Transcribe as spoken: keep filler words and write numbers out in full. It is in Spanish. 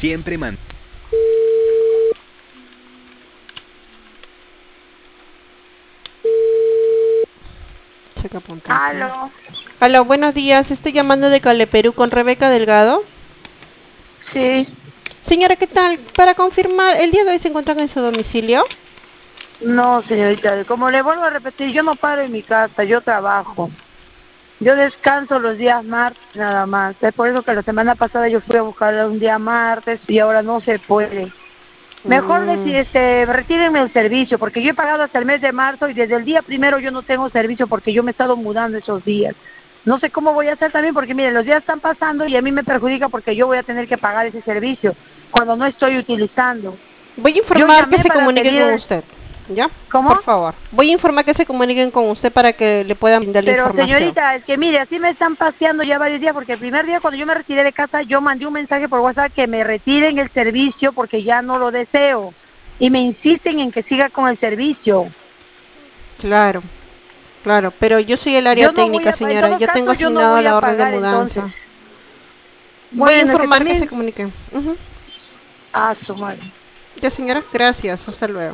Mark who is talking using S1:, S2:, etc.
S1: Siempre man...
S2: Checa puntuación.
S3: Aló.
S2: Aló, buenos días. Estoy llamando de Cale Perú con Rebeca Delgado.
S3: Sí.
S2: Señora, ¿qué tal? Para confirmar, ¿el día de hoy se encuentran en su domicilio?
S3: No, señorita, como le vuelvo a repetir, yo no paro en mi casa, yo trabajo. Yo descanso los días martes nada más. Es por eso que la semana pasada yo fui a buscar un día martes y ahora no se puede. Mejor
S2: Mm.
S3: decir, este, retírenme el servicio, porque yo he pagado hasta el mes de marzo y desde el día primero yo no tengo servicio porque yo me he estado mudando esos días. No sé cómo voy a hacer también porque, mire, los días están pasando y a mí me perjudica porque yo voy a tener que pagar ese servicio cuando no estoy utilizando.
S2: Voy a
S3: Yo
S2: informar que
S3: llamé
S2: se
S3: para
S2: comuniquen
S3: pedir,
S2: con
S3: el-
S2: usted. ¿Ya?
S3: ¿cómo?
S2: Por favor. Voy a informar que se comuniquen con usted para que le puedan brindar la
S3: Pero
S2: información.
S3: señorita, es que mire, así me están paseando ya varios días, porque el primer día cuando yo me retiré de casa, yo mandé un mensaje por WhatsApp que me retiren el servicio porque ya no lo deseo. Y me insisten en que siga con el servicio.
S2: Claro, claro. Pero yo soy el área
S3: Yo no voy
S2: técnica,
S3: a, en
S2: señora.
S3: todo
S2: Yo tengo
S3: caso, yo no
S2: asignada
S3: voy a
S2: la orden de
S3: pagar entonces.
S2: mudanza. Voy a
S3: Bueno, es que
S2: informar que se
S3: también,
S2: comuniquen. Ujú.
S3: ah, su madre.
S2: Ya, señora. Gracias. Hasta luego.